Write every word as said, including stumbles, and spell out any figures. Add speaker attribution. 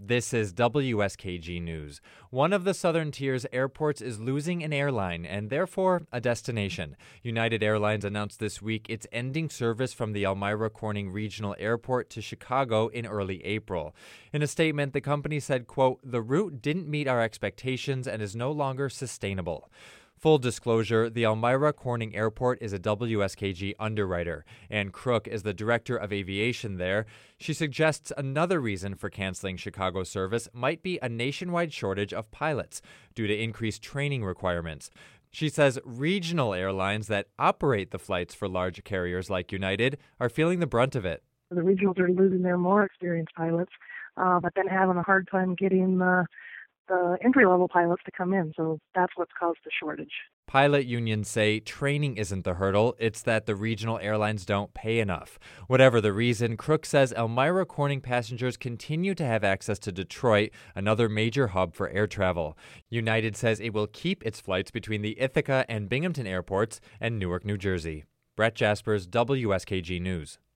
Speaker 1: This is W S K G News. One of the Southern Tier's airports is losing an airline and therefore a destination. United Airlines announced this week it's ending service from the Elmira Corning Regional Airport to Chicago in early April. In a statement, the company said, quote, "The route didn't meet our expectations and is no longer sustainable." Full disclosure, the Elmira Corning Airport is a W S K G underwriter. Ann Crook is the director of aviation there. She suggests another reason for canceling Chicago service might be a nationwide shortage of pilots due to increased training requirements. She says regional airlines that operate the flights for large carriers like United are feeling the brunt of it.
Speaker 2: The regionals are losing their more experienced pilots, uh, but then having a hard time getting uh, the entry-level pilots to come in, so that's what's caused the shortage.
Speaker 1: Pilot unions say training isn't the hurdle, it's that the regional airlines don't pay enough. Whatever the reason, Crook says Elmira Corning passengers continue to have access to Detroit, another major hub for air travel. United says it will keep its flights between the Ithaca and Binghamton airports and Newark, New Jersey. Brett Jaspers, W S K G News.